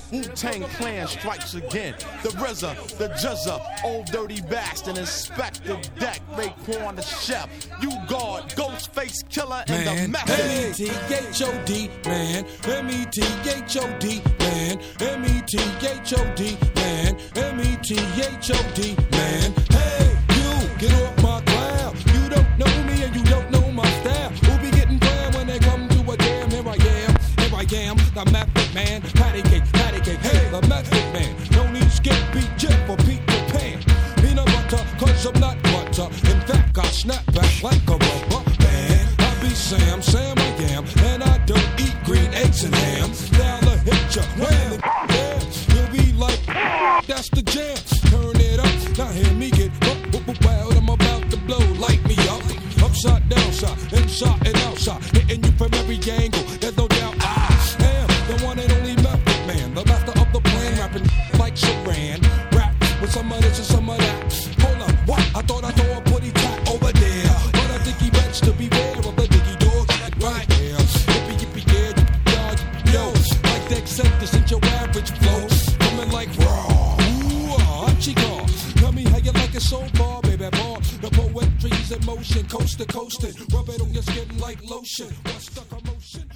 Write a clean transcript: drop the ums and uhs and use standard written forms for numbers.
Wu-Tang Clan strikes again. The RZA, the Juzza, Old Dirty Bastard, Inspector Deck, Raekwon the Chef, U-Guard, Ghostface Killer, and the Method. M-E-T-H-O-D, man. M-E-T-H-O-D, man. M-E-T-H-O-D, man. M-E-T-H-O-D, man. Hey, you, get off my cloud. You don't know me and you don't know my style. Who be getting down when they come to a jam? Here I am, the Method Man. Patty cake, hey, the Method Man. No need skip, beat, jet for Peter Pan. Peanut butter, cause I'm not butter. In fact, I snap back like a rubber band. I be Sam I am, and I don't eat green eggs and ham. Now I hit ya, wham, yeah. You'll be like, that's the jam. Turn it up, now hear me get wild. I'm about to blow, light me up. Upside, downside, inside and outside. Hitting you from every angle, there's no doubt I am the one and only Method Man. The master of the plan, rapping like Saran. Rap with some of this and some of that. Hold up, what? I thought I saw a putty tat over there. But I think he bets to beware of the diggy dog right there. Yippee, yeah, yo. Like the acceptance ain't your average flow. Coming like raw. Ooh, Chico. Tell me how you like it so far, baby boy. The poetry's in motion, coast to coast. Rub it on your skin like lotion. What's the commotion?